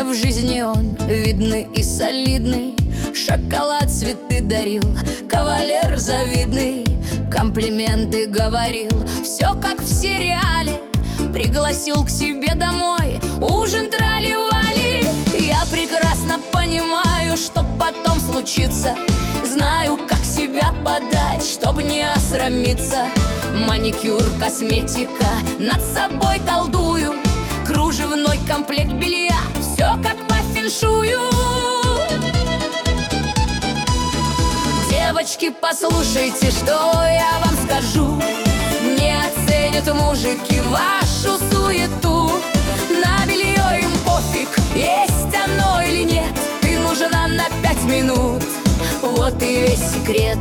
В жизни он видный и солидный, шоколад, цветы дарил, кавалер завидный, комплименты говорил, все как в сериале. Пригласил к себе домой, ужин трали-вали. Я прекрасно понимаю, что потом случится. Знаю, как себя подать, чтобы не осрамиться. Маникюр, косметика, над собой колдую. Кружевной комплект белья, все как по феншую. Девочки, послушайте, что я вам скажу. Не оценят мужики вашу суету. На белье им пофиг, есть оно или нет. Ты нужна на 5 минут, вот и весь секрет.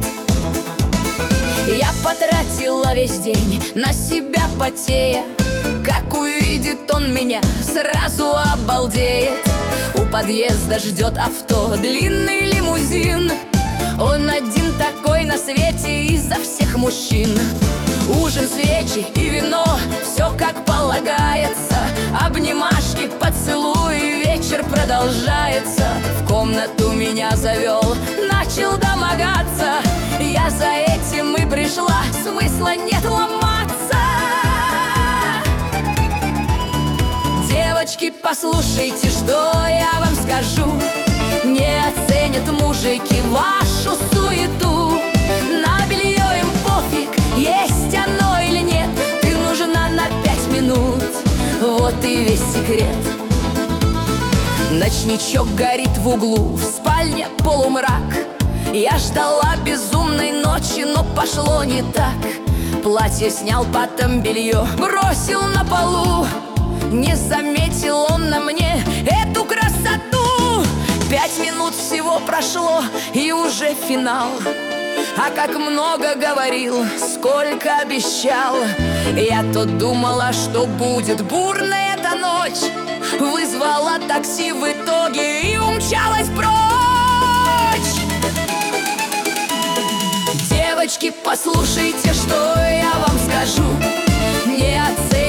Я потратила весь день на себя потея. Как увидит он меня, сразу обалдеет. У подъезда ждет авто, длинный лимузин. Он один такой на свете изо всех мужчин. Ужин, свечи и вино, все как полагается. Обнимашки, поцелуи, вечер продолжается. В комнату меня завел, начал домогаться. Я за этим и пришла, смысла нет ломаться. Девочки, послушайте, что я вам скажу. Не оценят мужики вашу суету. На белье им пофиг, есть оно или нет. Ты нужна на 5 минут, вот и весь секрет. Ночничок горит в углу, в спальне полумрак. Я ждала безумной ночи, но пошло не так. Платье снял, потом белье бросил на полу. Не заметил он на мне эту красоту. 5 минут всего прошло, и уже финал. А как много говорил, сколько обещал. Я то думала, что будет бурная эта ночь. Вызвала такси в итоге и умчалась прочь. Девочки, послушайте, что я вам скажу. Не оценивайте